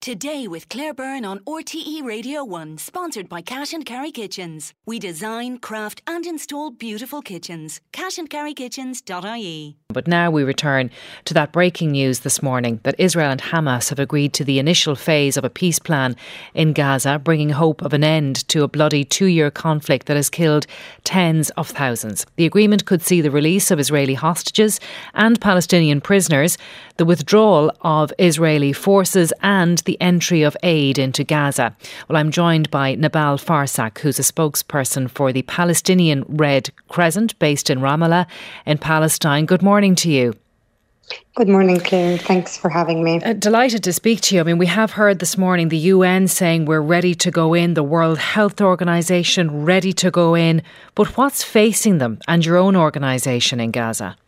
Today with Claire Byrne on RTE Radio 1, sponsored by Cash and Carry Kitchens. We design, craft and install beautiful kitchens. cashandcarrykitchens.ie. But now we return to that breaking news this morning that Israel and Hamas have agreed to the initial phase of a peace plan in Gaza, bringing hope of an end to a bloody 2-year conflict that has killed tens of thousands. The agreement could see the release of Israeli hostages and Palestinian prisoners, the withdrawal of Israeli forces and the entry of aid into Gaza. Well, I'm joined by Nabal Farsak, who's a spokesperson for the Palestinian Red Crescent based in Ramallah in Palestine. Good morning to you. Good morning, Claire. Thanks for having me. Delighted to speak to you. I mean, we have heard this morning the UN saying we're ready to go in, the World Health Organization ready to go in. But what's facing them and your own organisation in Gaza?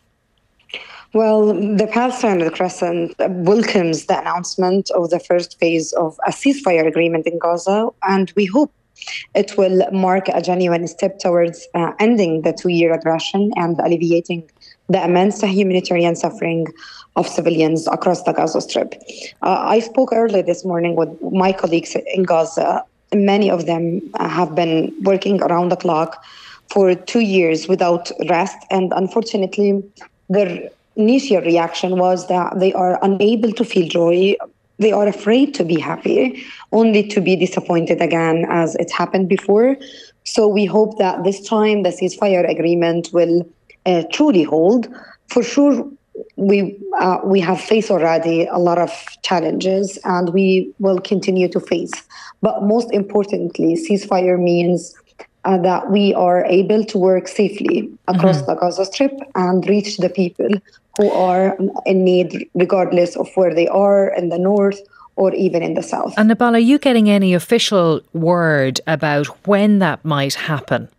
Well, the Palestinian Red Crescent welcomes the announcement of the first phase of a ceasefire agreement in Gaza, and we hope it will mark a genuine step towards ending the 2-year aggression and alleviating the immense humanitarian suffering of civilians across the Gaza Strip. I spoke earlier this morning with my colleagues in Gaza. Many of them have been working around the clock for 2 years without rest, and unfortunately, their initial reaction was that they are unable to feel joy. They are afraid to be happy, only to be disappointed again as it happened before. So we hope that this time the ceasefire agreement will truly hold. For sure, we have faced already a lot of challenges and we will continue to face. But most importantly, ceasefire means that we are able to work safely across the Gaza Strip and reach the people who are in need, regardless of where they are, in the north or even in the south. And Nabal, are you getting any official word about when that might happen?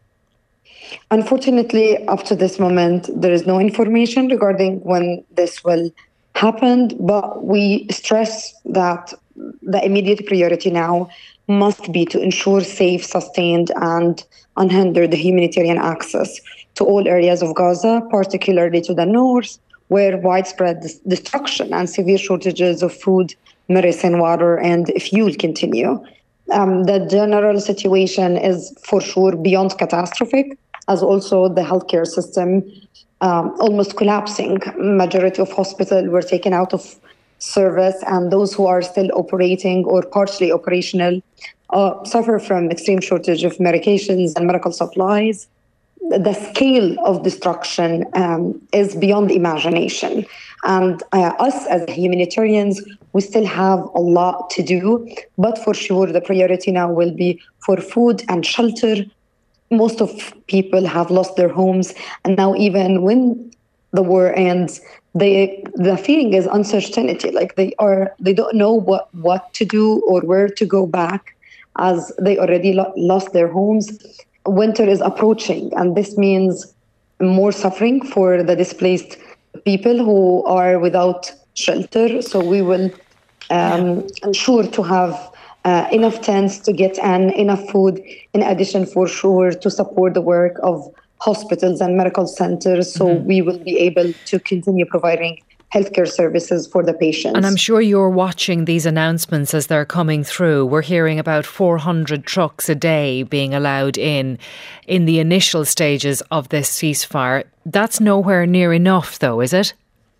Unfortunately, up to this moment, there is no information regarding when this will happen, but we stress that the immediate priority now must be to ensure safe, sustained and unhindered humanitarian access to all areas of Gaza, particularly to the north, where widespread destruction and severe shortages of food, medicine, water and fuel continue. The general situation is for sure beyond catastrophic, as also the healthcare system almost collapsing. Majority of hospitals were taken out of service, and those who are still operating or partially operational suffer from extreme shortage of medications and medical supplies. The scale of destruction is beyond imagination. And us as humanitarians, we still have a lot to do, but for sure the priority now will be for food and shelter. Most of people have lost their homes, and now even when the war ends, the feeling is uncertainty. Like they don't know what to do or where to go back, as they already lost their homes. Winter is approaching, and this means more suffering for the displaced people who are without shelter. So we will ensure to have enough tents to get in, enough food, in addition for sure to support the work of hospitals and medical centers, so we will be able to continue providing healthcare services for the patients. And I'm sure you're watching these announcements as they're coming through. We're hearing about 400 trucks a day being allowed in the initial stages of this ceasefire. That's nowhere near enough, though, is it?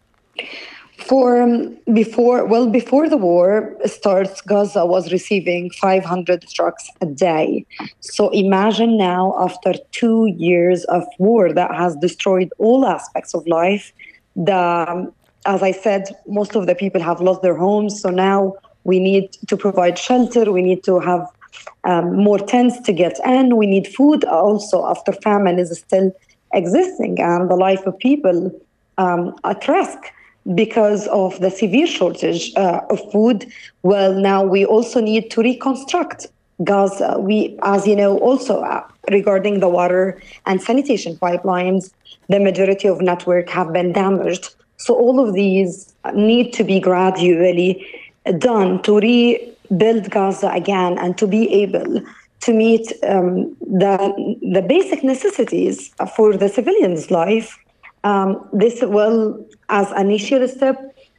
Before the war starts, Gaza was receiving 500 trucks a day. So imagine now, after 2 years of war that has destroyed all aspects of life, as I said, most of the people have lost their homes. So now we need to provide shelter. We need to have more tents to get in. We need food also after famine is still existing and the life of people at risk because of the severe shortage of food. Well, now we also need to reconstruct Gaza. We, as you know, also regarding the water and sanitation pipelines, the majority of network have been damaged. So all of these need to be gradually done to rebuild Gaza again and to be able to meet the basic necessities for the civilians' life. This will, as an initial step,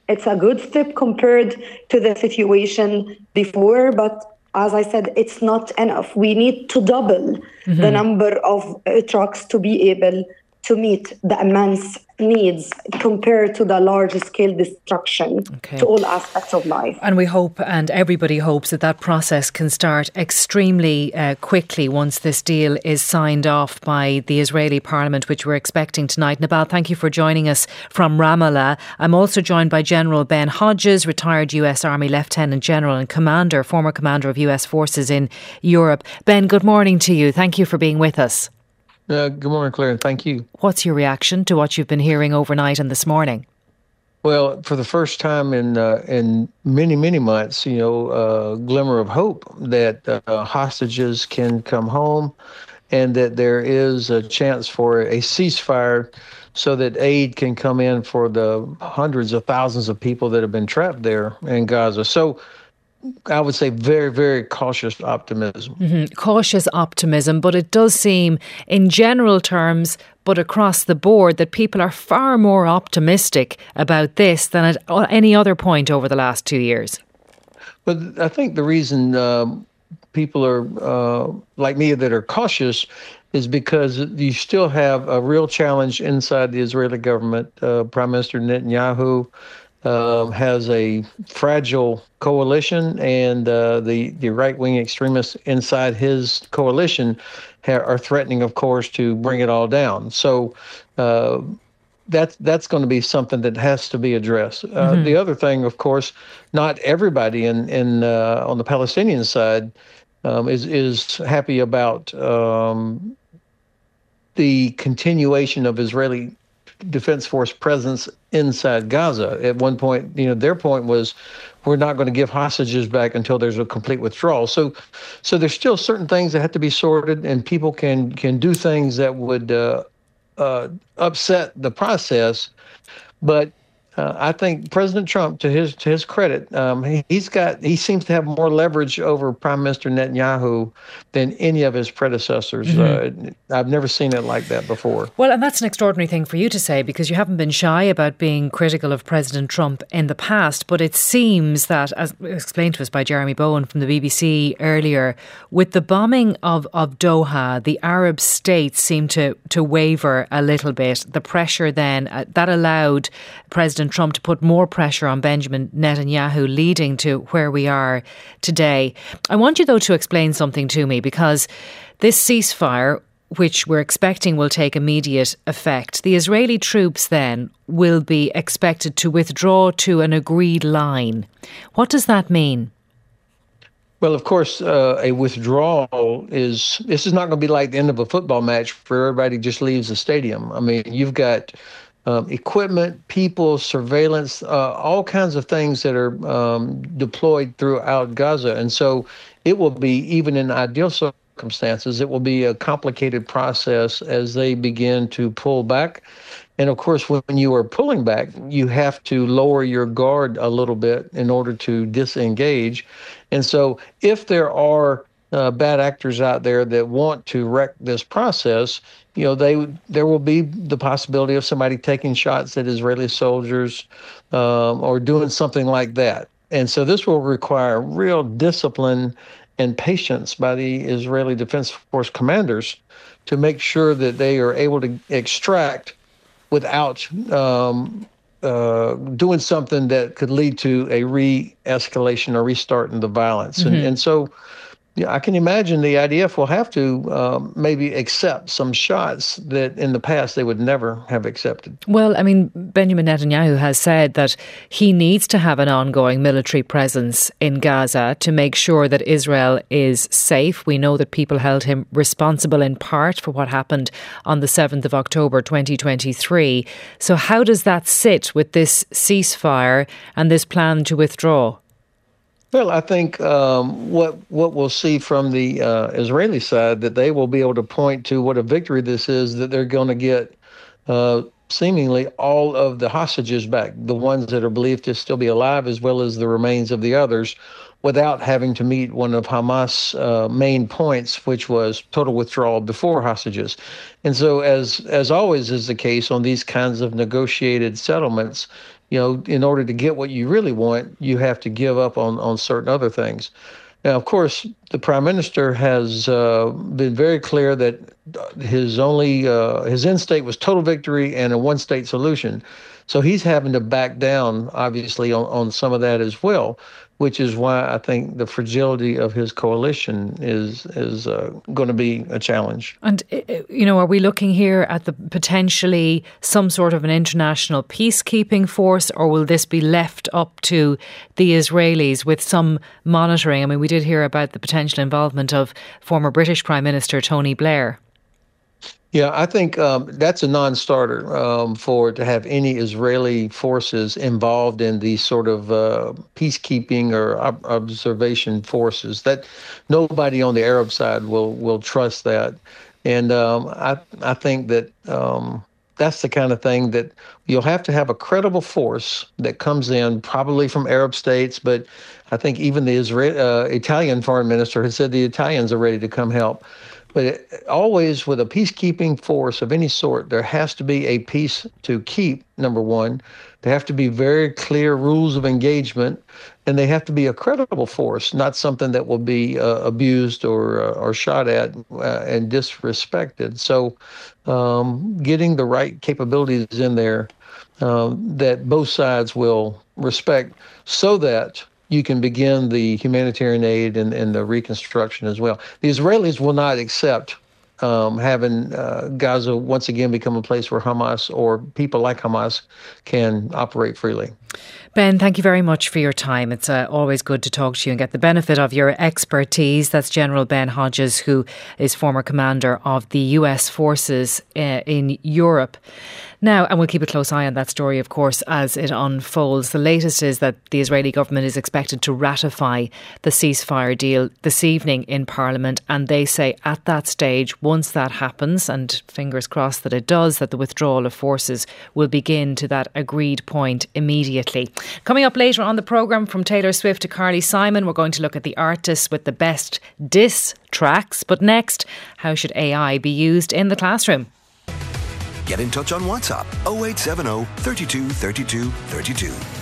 it's a good step compared to the situation before, but as I said, it's not enough. We need to double the number of trucks to be able to meet the immense needs compared to the large-scale destruction to all aspects of life. And we hope, and everybody hopes, that that process can start extremely quickly once this deal is signed off by the Israeli Parliament, which we're expecting tonight. Nabal, thank you for joining us from Ramallah. I'm also joined by General Ben Hodges, retired US Army Lieutenant General and former commander of US forces in Europe. Ben, good morning to you. Thank you for being with us. Good morning, Claire. Thank you. What's your reaction to what you've been hearing overnight and this morning? Well, for the first time in many, many months, a glimmer of hope that hostages can come home and that there is a chance for a ceasefire so that aid can come in for the hundreds of thousands of people that have been trapped there in Gaza. So I would say very, very cautious optimism. Cautious optimism, but it does seem in general terms, but across the board, that people are far more optimistic about this than at any other point over the last 2 years. But I think the reason people are like me that are cautious is because you still have a real challenge inside the Israeli government. Prime Minister Netanyahu has a fragile coalition, and the right-wing extremists inside his coalition are threatening, of course, to bring it all down. So that's going to be something that has to be addressed. The other thing, of course, not everybody on the Palestinian side is happy about the continuation of Israeli Defense Force presence inside Gaza. At one point, their point was, we're not going to give hostages back until there's a complete withdrawal. So there's still certain things that have to be sorted, and people can do things that would upset the process. But I think President Trump, to his credit, he seems to have more leverage over Prime Minister Netanyahu than any of his predecessors. I've never seen it like that before. Well, and that's an extraordinary thing for you to say, because you haven't been shy about being critical of President Trump in the past. But it seems that, as explained to us by Jeremy Bowen from the BBC earlier, with the bombing of Doha, the Arab states seem to waver a little bit. The pressure then that allowed President Trump to put more pressure on Benjamin Netanyahu, leading to where we are today. I want you, though, to explain something to me, because this ceasefire, which we're expecting will take immediate effect, the Israeli troops then will be expected to withdraw to an agreed line. This is not going to be like the end of a football match where everybody just leaves the stadium. I mean, you've got equipment, people, surveillance, all kinds of things that are deployed throughout Gaza. And so it will be, even in ideal circumstances, it will be a complicated process as they begin to pull back. And of course, when you are pulling back, you have to lower your guard a little bit in order to disengage. And so if there are bad actors out there that want to wreck this process, there will be the possibility of somebody taking shots at Israeli soldiers or doing something like that. And so this will require real discipline and patience by the Israeli Defense Force commanders to make sure that they are able to extract without doing something that could lead to a re-escalation or restart in the violence. And so I can imagine the IDF will have to maybe accept some shots that in the past they would never have accepted. Well, I mean, Benjamin Netanyahu has said that he needs to have an ongoing military presence in Gaza to make sure that Israel is safe. We know that people held him responsible in part for what happened on the 7th of October 2023. So how does that sit with this ceasefire and this plan to withdraw? Well, I think what we'll see from the Israeli side, that they will be able to point to what a victory this is, that they're going to get seemingly all of the hostages back, the ones that are believed to still be alive, as well as the remains of the others, without having to meet one of Hamas' main points, which was total withdrawal before hostages. And so, as always is the case on these kinds of negotiated settlements, in order to get what you really want, you have to give up on certain other things. Now, of course, the prime minister has been very clear that his end state was total victory and a one-state solution. So he's having to back down, obviously, on some of that as well, which is why I think the fragility of his coalition is going to be a challenge. And, are we looking here at the potentially some sort of an international peacekeeping force, or will this be left up to the Israelis with some monitoring? I mean, we did hear about the potential involvement of former British Prime Minister Tony Blair. Yeah, I think that's a non-starter to have any Israeli forces involved in these sort of peacekeeping or observation forces. That nobody on the Arab side will trust that, and I think that that's the kind of thing that you'll have to have a credible force that comes in, probably from Arab states. But I think even the Italian foreign minister has said the Italians are ready to come help. But always with a peacekeeping force of any sort, there has to be a peace to keep, number one. There have to be very clear rules of engagement, and they have to be a credible force, not something that will be abused or shot at and disrespected. So getting the right capabilities in there that both sides will respect so that you can begin the humanitarian aid and the reconstruction as well. The Israelis will not accept having Gaza once again become a place where Hamas or people like Hamas can operate freely. Ben, thank you very much for your time. It's always good to talk to you and get the benefit of your expertise. That's General Ben Hodges, who is former commander of the US forces in Europe. Now, and we'll keep a close eye on that story, of course, as it unfolds. The latest is that the Israeli government is expected to ratify the ceasefire deal this evening in Parliament. And they say at that stage, once that happens, and fingers crossed that it does, that the withdrawal of forces will begin to that agreed point immediately. Coming up later on the programme, from Taylor Swift to Carly Simon, we're going to look at the artists with the best diss tracks. But next, how should AI be used in the classroom? Get in touch on WhatsApp 0870 32 32 32.